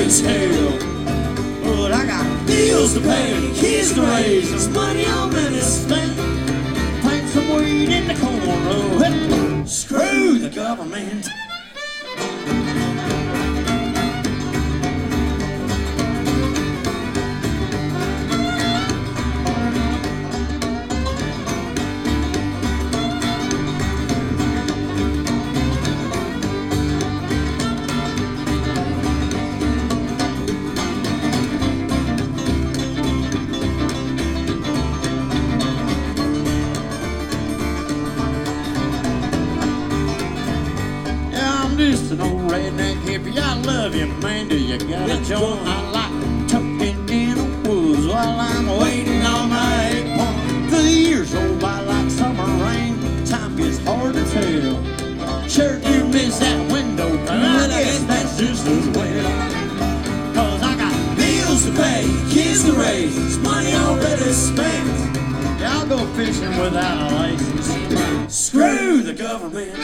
as hell. But I got bills to pay, kids to raise, there's money already spent. Plant some weed in the cornrow, hey, screw the government. I'm just an old redneck hippie. I love you, man. Do you got a joint? I like tucking in the woods while I'm waiting on my 8-point. The years go by like summer rain. Time gets hard to tell. Sure do miss that window, but I guess that's just as well. Cause I got bills to pay, kids to raise, money already spent. Yeah, I'll go fishing without a license. Screw the government.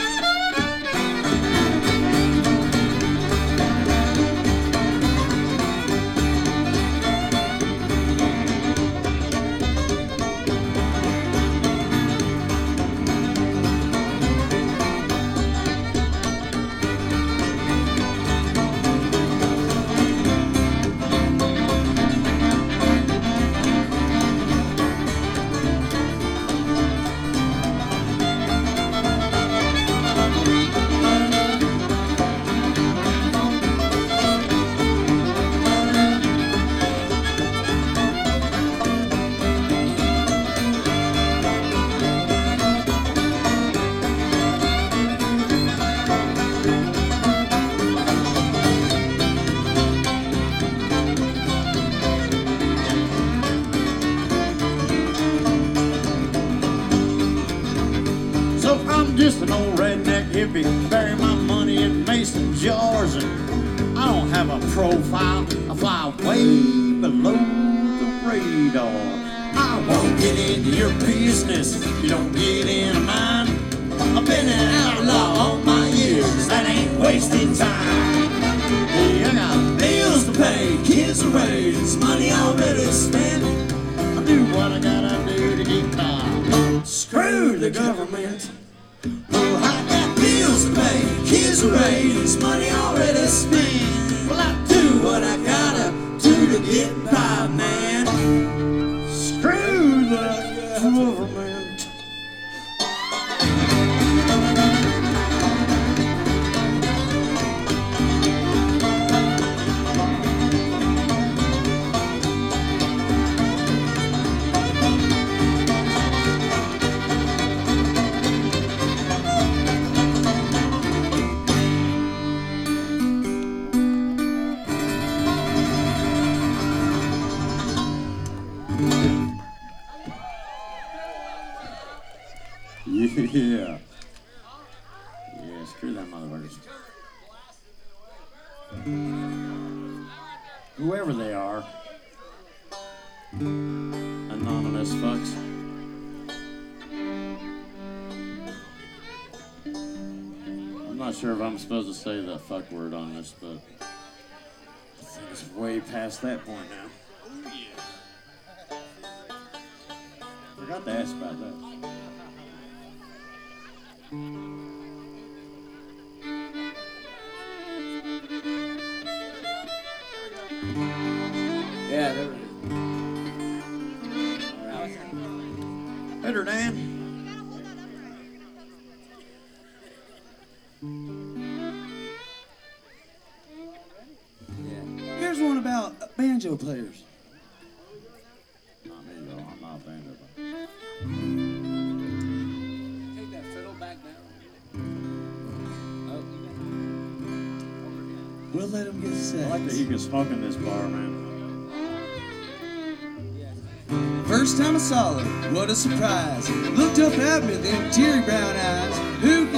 I'm just an old redneck hippie, bury my money in mason jars, and I don't have a profile. I fly way below the radar. I won't get into your business if you don't get into mine. I've been an outlaw all my years, that ain't wasting time. Yeah, I got bills to pay, kids to raise, money already spent. I do what I gotta do to get by. Screw the government. Oh, I got bills to pay, kids to raise, money already spent. Well, I do what I gotta do to get by, man. Screw the government. Yeah. Yeah, screw that motherfuckers. Whoever they are. Anonymous fucks. I'm not sure if I'm supposed to say the fuck word on this, but I think it's way past that point now. Oh, yeah. Forgot to ask about that. Yeah, there it is. Better, Dan. Yeah. Here's one about banjo players. Not me, though. I'm not a banjo player. Take that fiddle back down. We'll let him get set. I like that you can smoke in this bar, man. First time I saw her, what a surprise. Looked up at me, them teary brown eyes. Who